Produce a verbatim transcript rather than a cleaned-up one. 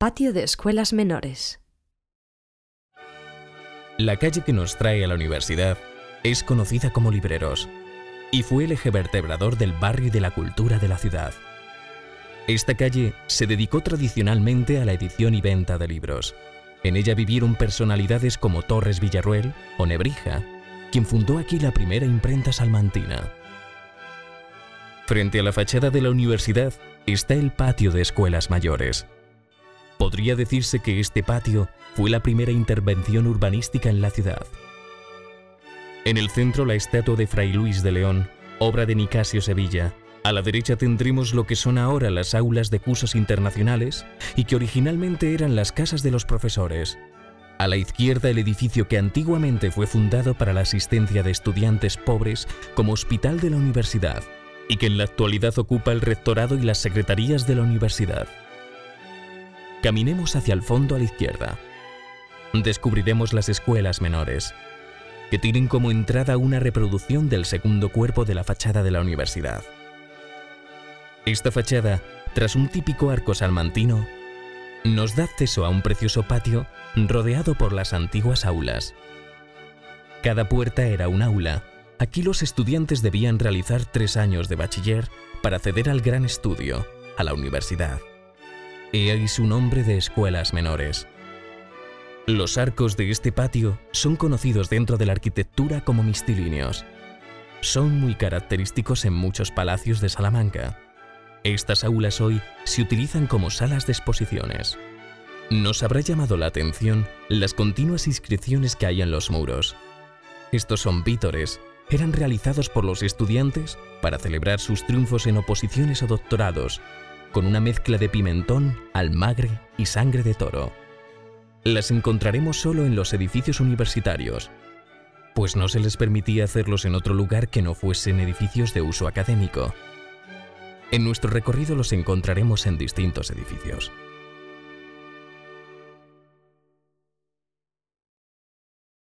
Patio de escuelas menores. La calle que nos trae a la universidad es conocida como Libreros y fue el eje vertebrador del barrio y de la cultura de la ciudad. Esta calle se dedicó tradicionalmente a la edición y venta de libros. En ella vivieron personalidades como Torres Villarruel o Nebrija, quien fundó aquí la primera imprenta salmantina. Frente a la fachada de la universidad está el patio de escuelas mayores. Podría decirse que este patio fue la primera intervención urbanística en la ciudad. En el centro la estatua de Fray Luis de León, obra de Nicasio Sevilla. A la derecha tendremos lo que son ahora las aulas de cursos internacionales y que originalmente eran las casas de los profesores. A la izquierda el edificio que antiguamente fue fundado para la asistencia de estudiantes pobres como hospital de la universidad y que en la actualidad ocupa el rectorado y las secretarías de la universidad. Caminemos hacia el fondo a la izquierda. Descubriremos las escuelas menores, que tienen como entrada una reproducción del segundo cuerpo de la fachada de la universidad. Esta fachada, tras un típico arco salmantino, nos da acceso a un precioso patio rodeado por las antiguas aulas. Cada puerta era un aula. Aquí los estudiantes debían realizar tres años de bachiller para acceder al gran estudio, a la universidad. He ahí su nombre de escuelas menores. Los arcos de este patio son conocidos dentro de la arquitectura como mistilíneos. Son muy característicos en muchos palacios de Salamanca. Estas aulas hoy se utilizan como salas de exposiciones. Nos habrá llamado la atención las continuas inscripciones que hay en los muros. Estos son vítores, eran realizados por los estudiantes para celebrar sus triunfos en oposiciones o doctorados, con una mezcla de pimentón, almagre y sangre de toro. Las encontraremos solo en los edificios universitarios, pues no se les permitía hacerlos en otro lugar que no fuesen edificios de uso académico. En nuestro recorrido los encontraremos en distintos edificios.